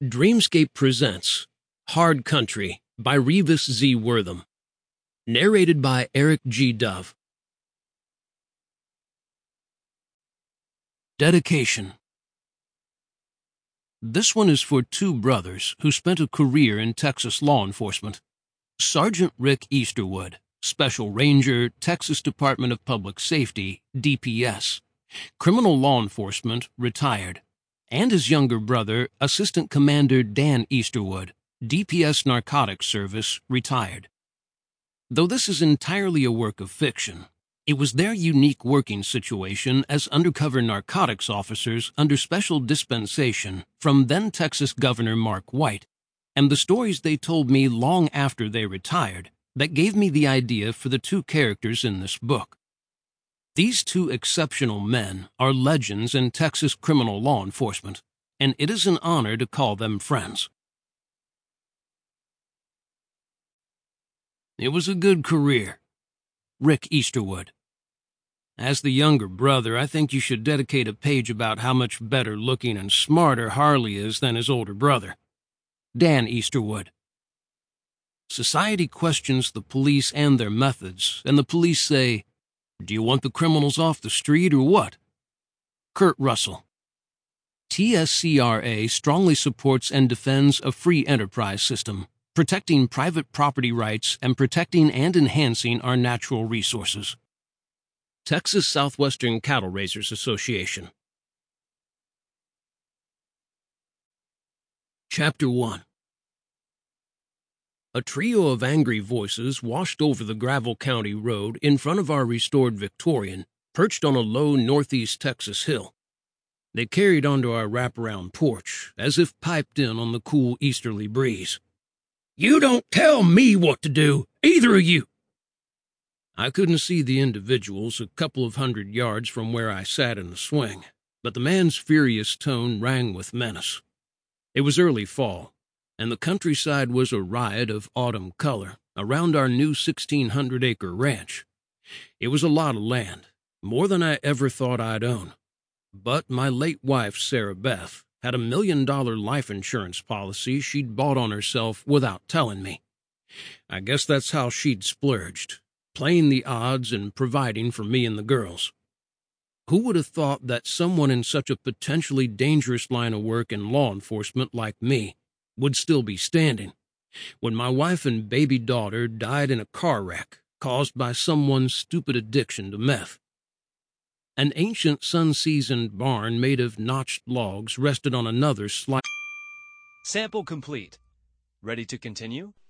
Dreamscape presents Hard Country by Revis Z. Wortham. Narrated by Eric G. Dove. Dedication. This one is for two brothers who spent a career in Texas law enforcement. Sergeant Rick Easterwood, Special Ranger, Texas Department of Public Safety, DPS, Criminal Law Enforcement, retired, and his younger brother, Assistant Commander Dan Easterwood, DPS Narcotics Service, retired. Though this is entirely a work of fiction, it was their unique working situation as undercover narcotics officers under special dispensation from then-Texas Governor Mark White, and the stories they told me long after they retired that gave me the idea for the two characters in this book. These two exceptional men are legends in Texas criminal law enforcement, and it is an honor to call them friends. It was a good career. Rick Easterwood. As the younger brother, I think you should dedicate a page about how much better looking and smarter Harley is than his older brother. Dan Easterwood. Society questions the police and their methods, and the police say, "Do you want the criminals off the street or what?" Kurt Russell. TSCRA strongly supports and defends a free enterprise system, protecting private property rights and protecting and enhancing our natural resources. Texas Southwestern Cattle Raisers Association. Chapter 1. A trio of angry voices washed over the gravel county road in front of our restored Victorian, perched on a low northeast Texas hill. They carried onto our wraparound porch, as if piped in on the cool easterly breeze. "You don't tell me what to do, either of you!" I couldn't see the individuals a couple of 100 yards from where I sat in the swing, but the man's furious tone rang with menace. It was early fall, and the countryside was a riot of autumn color around our new 1,600-acre ranch. It was a lot of land, more than I ever thought I'd own. But my late wife, Sarah Beth, had a $1 million life insurance policy she'd bought on herself without telling me. I guess that's how she'd splurged, playing the odds and providing for me and the girls. Who would have thought that someone in such a potentially dangerous line of work in law enforcement like me would still be standing when my wife and baby daughter died in a car wreck caused by someone's stupid addiction to meth? An ancient sun-seasoned barn made of notched logs rested on another slight. Sample complete. Ready to continue?